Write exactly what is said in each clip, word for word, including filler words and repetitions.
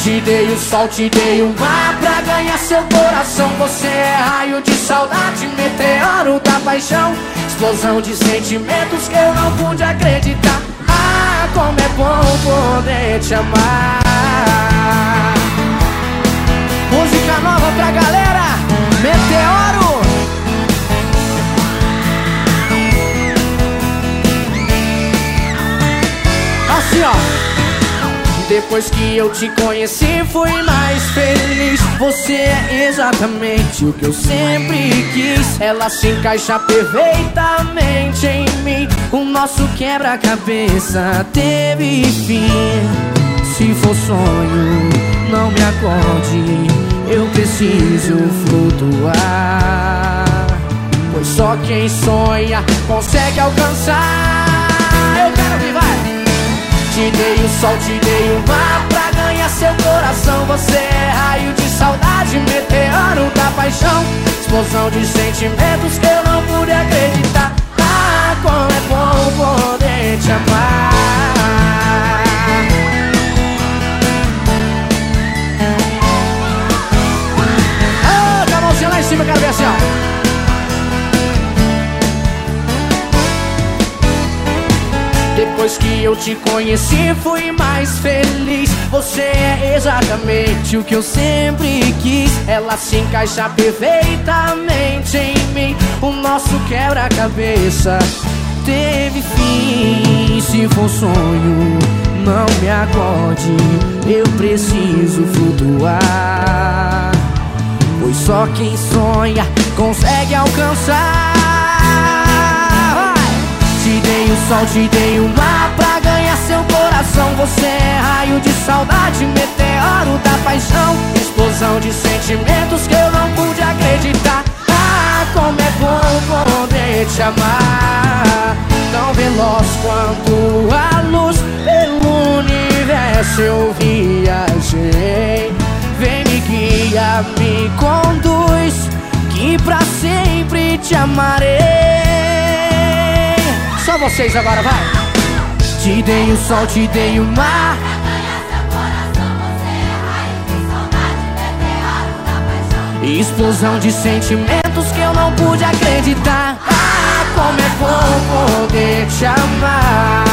Te dei o sol, te dei o mar pra ganhar seu coração. Você é raio de saudade, meteoro da paixão, explosão de sentimentos que eu não pude acreditar. Ah, como é bom poder te amar. Música nova pra galera, Meteoro. Assim ó. Depois que eu te conheci fui mais feliz. Você é exatamente o que eu sempre quis. Ela se encaixa perfeitamente em mim. O nosso quebra-cabeça teve fim. Se for sonho, não me acorde, eu preciso flutuar, pois só quem sonha consegue alcançar. Eu quero que vai. Te dei o sol, te dei o mar pra ganhar seu coração. Você é raio de saudade, meteoro da paixão, explosão de sentimentos que eu não pude acreditar. Ah, como é bom poder te amar. Ah, com a mãozinha lá em cima, eu quero ver assim, ó. Depois que eu te conheci fui mais feliz. Você é exatamente o que eu sempre quis. Ela se encaixa perfeitamente em mim. O nosso quebra-cabeça teve fim. Se for sonho, não me acorde, eu preciso flutuar, pois só quem sonha consegue alcançar. Te dei o sol, te dei o mar pra ganhar seu coração. Você é raio de saudade, meteoro da paixão, explosão de sentimentos que eu não pude acreditar. Ah, como é bom poder te amar. Tão veloz quanto a luz pelo universo eu viajei. Vem, me guia, me conduz, que pra sempre te amarei. Só vocês agora, vai! Te dei o sol, te dei o mar pra ganhar seu coração. Você é raio de saudade, meteoro da paixão, explosão de sentimentos que eu não pude acreditar. Ah, como é bom poder te amar.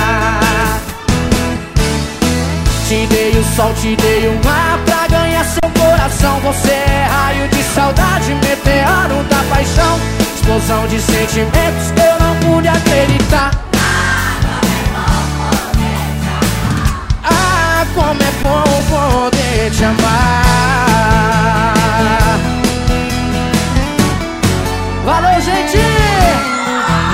Te dei o sol, te dei o mar pra ganhar seu coração. Você é raio de saudade, meteoro da paixão, explosão de sentimentos que eu não pude acreditar. Ah, como é bom poder te amar. Valeu, gente!